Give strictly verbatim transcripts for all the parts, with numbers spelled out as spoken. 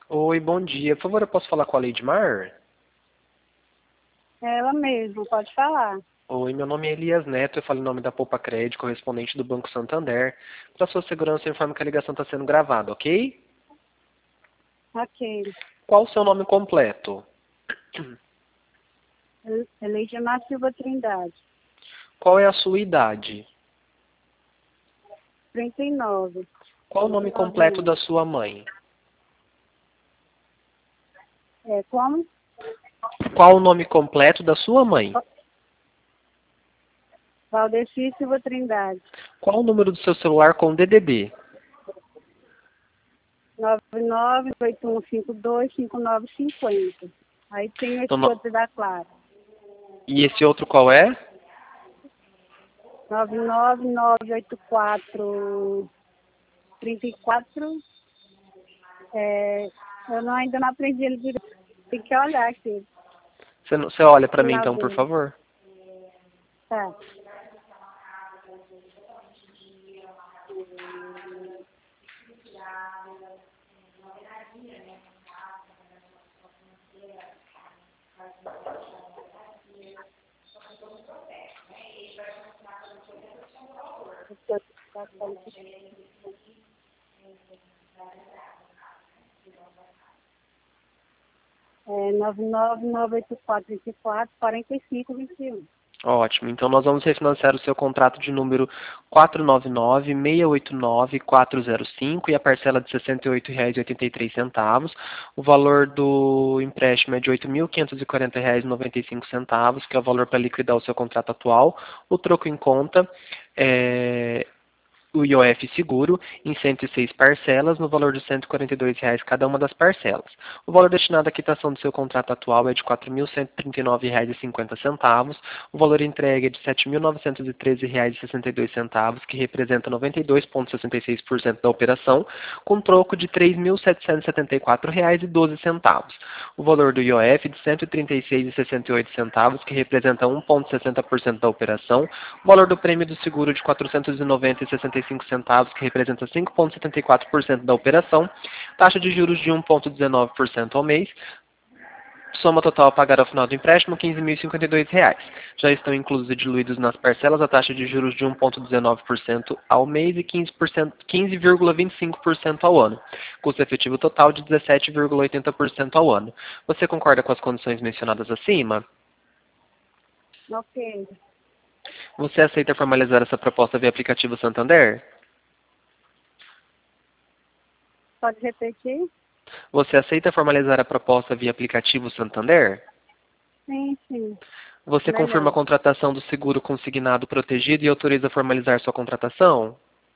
Oi, bom dia. Por favor, eu posso falar com a Leidmar? Ela mesma, pode falar. Oi, meu nome é Elias Neto, eu falo em nome da Poupa Crédito, correspondente do Banco Santander. Para sua segurança, eu informo que a ligação está sendo gravada, ok? Ok. Qual o seu nome completo? Elegimar Silva Trindade. Qual é a sua idade? trinta e nove. Qual o nome completo da sua mãe? É, como? Qual o nome completo da sua mãe? Valdeci Silva Trindade. Qual o número do seu celular com D D D? nove nove oito um cinco dois cinco nove cinco zero. Aí tem esse Então, no- outro da Clara. E esse outro qual é? nove nove nove oito quatro três quatro. É, eu não, ainda não aprendi ele direito. Tem que olhar aqui. Você, não- você olha para mim Final então, por dele. favor. Tá. É nove nove nove oito quatro três quatro quarenta e cinco vinte e um. Ótimo. Então nós vamos refinanciar o seu contrato de número quatro nove nove, seis oito nove, quatro zero cinco e a parcela de sessenta e oito reais e oitenta e três centavos. O valor do empréstimo é de oito mil quinhentos e quarenta reais e noventa e cinco centavos, que é o valor para liquidar o seu contrato atual. O troco em conta é o I O F seguro em cento e seis parcelas no valor de cento e quarenta e dois reais cada uma das parcelas. O valor destinado à quitação do seu contrato atual é de quatro mil cento e trinta e nove reais e cinquenta centavos. O valor entregue é de sete mil novecentos e treze reais e sessenta e dois centavos, que representa noventa e dois vírgula sessenta e seis por cento da operação, com troco de três mil setecentos e setenta e quatro reais e doze centavos. O valor do I O F de cento e trinta e seis reais e sessenta e oito centavos, que representa um vírgula sessenta por cento da operação. O valor do prêmio do seguro de quatrocentos e noventa reais e sessenta e cinco centavos, que representa cinco vírgula setenta e quatro por cento da operação. Taxa de juros de um vírgula dezenove por cento ao mês. Soma total a pagar ao final do empréstimo, quinze mil e cinquenta e dois reais. Já estão inclusos e diluídos nas parcelas a taxa de juros de um vírgula dezenove por cento ao mês e quinze por cento, quinze vírgula vinte e cinco por cento ao ano. Custo efetivo total de dezessete vírgula oitenta por cento ao ano. Você concorda com as condições mencionadas acima? Ok. Você aceita formalizar essa proposta via aplicativo Santander? Pode repetir? Você aceita formalizar a proposta via aplicativo Santander? Sim, sim. Você confirma a Melhor. contratação do seguro consignado protegido e autoriza a formalizar sua contratação?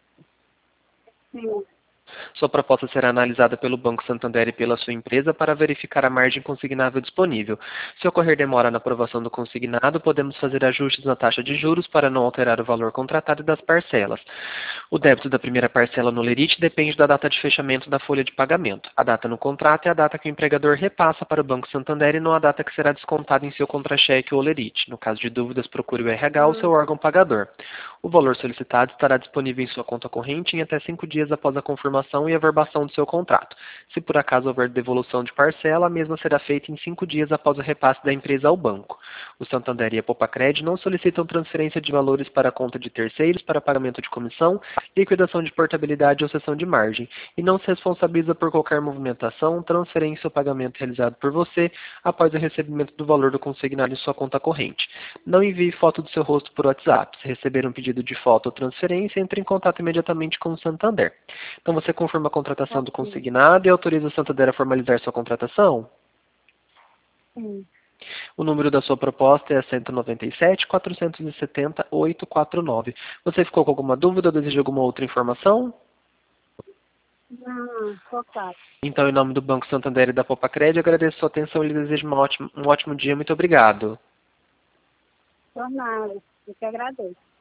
Sim. Sua proposta será analisada pelo Banco Santander e pela sua empresa para verificar a margem consignável disponível. Se ocorrer demora na aprovação do consignado, podemos fazer ajustes na taxa de juros para não alterar o valor contratado e das parcelas. O débito da primeira parcela no lerite depende da data de fechamento da folha de pagamento. A data no contrato é a data que o empregador repassa para o Banco Santander e não a data que será descontada em seu contra-cheque ou lerite. No caso de dúvidas, procure o R H ou seu Hum, órgão pagador. O valor solicitado estará disponível em sua conta corrente em até cinco dias após a confirmação e averbação do seu contrato. Se por acaso houver devolução de parcela, a mesma será feita em cinco dias após o repasse da empresa ao banco. O Santander e a Popacred não solicitam transferência de valores para a conta de terceiros para pagamento de comissão, liquidação de portabilidade ou cessão de margem, e não se responsabiliza por qualquer movimentação, transferência ou pagamento realizado por você após o recebimento do valor do consignado em sua conta corrente. Não envie foto do seu rosto por WhatsApp. Se receber um pedido de foto ou transferência, entre em contato imediatamente com o Santander. Então você confirma a contratação do ok. consignado e autoriza o Santander a formalizar sua contratação? Sim. O número da sua proposta é cento e noventa e sete, quatrocentos e setenta, oitocentos e quarenta e nove. Você ficou com alguma dúvida ou deseja alguma outra informação? Não, focado. Então, em nome do Banco Santander e da Popacred, agradeço a sua atenção e lhe desejo uma ótima- um ótimo dia. Muito obrigado. Por nada. Eu que agradeço.